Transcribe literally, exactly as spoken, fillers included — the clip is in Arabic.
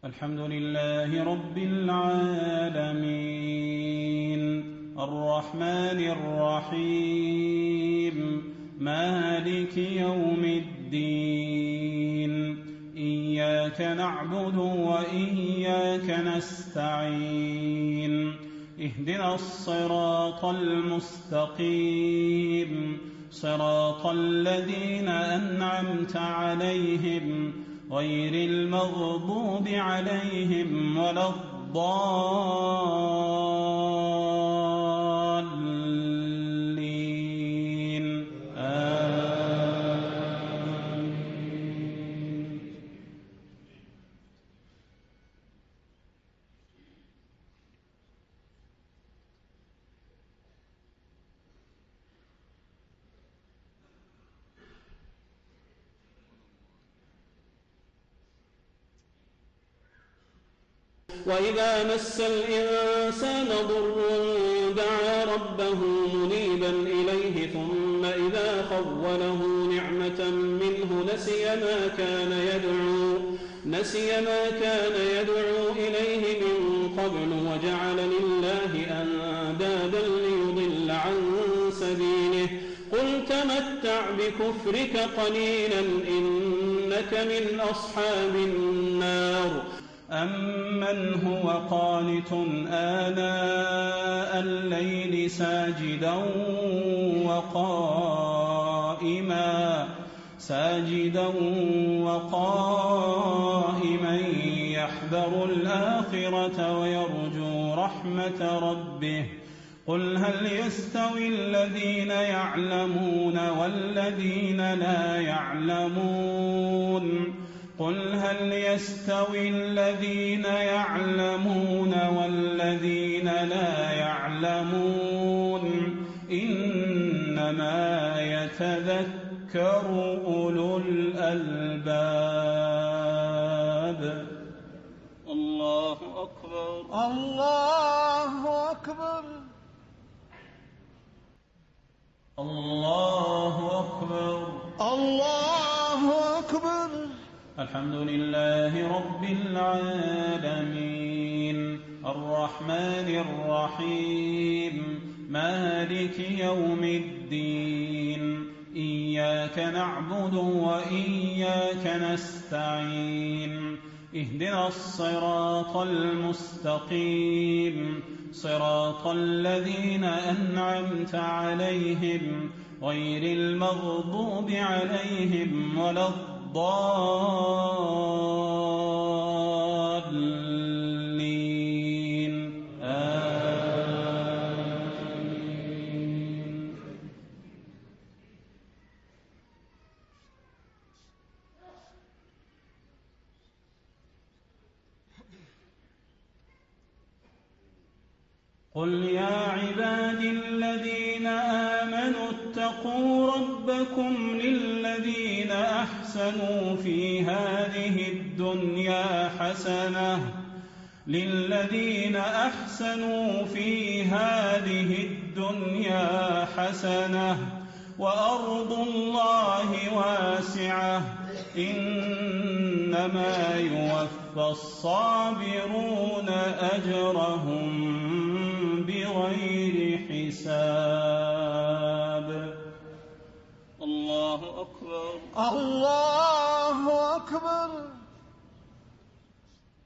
الحمد لله رب العالمين الرحمن الرحيم مالك يوم الدين إياك نعبد وإياك نستعين اهدنا الصراط المستقيم صراط الذين أنعمت عليهم غير المغضوب عليهم ولا الضالين آمين. وإذا مس الإنسان ضر دعا ربه منيبا إليه ثم إذا خوله نعمة منه نسي ما كان يدعو نسي ما كان يدعو إليه من قبل وجعل لله أندادا ليضل عن سبيله قل تمتع بكفرك قليلا إنك من أصحاب النار. أمن هو قانت آناء الليل ساجدا وقائما ساجدا وقائما يحذر الآخرة ويرجو رحمة ربه قل هل يستوي الذين يعلمون والذين لا يعلمون قل هل يستوي الذين يعلمون والذين لا يعلمون إنما يتذكر أولو الألباب. الله أكبر الله أكبر الله أكبر الله أكبر. الحمد لله رب العالمين الرحمن الرحيم مالك يوم الدين إياك نعبد وإياك نستعين اهدنا الصراط المستقيم صراط الذين أنعمت عليهم غير المغضوب عليهم ولا الضالين آمين. قل يا عبادي الذين آمنوا اتقوا ربكم للذين أحسنوا في هذه الدنيا حسنة للذين أحسنوا في هذه الدنيا حسنة وأرض الله واسعة إنما يوفى الصابرون أجرهم بغير حساب. الله أكبر الله أكبر